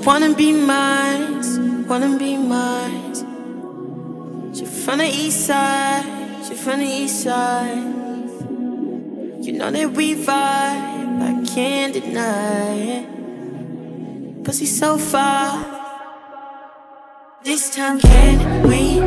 wanna be mine, wanna be mine. She from the east side, she from the east side. You know that we vibe, I can't deny it. Pussy so far. This time can we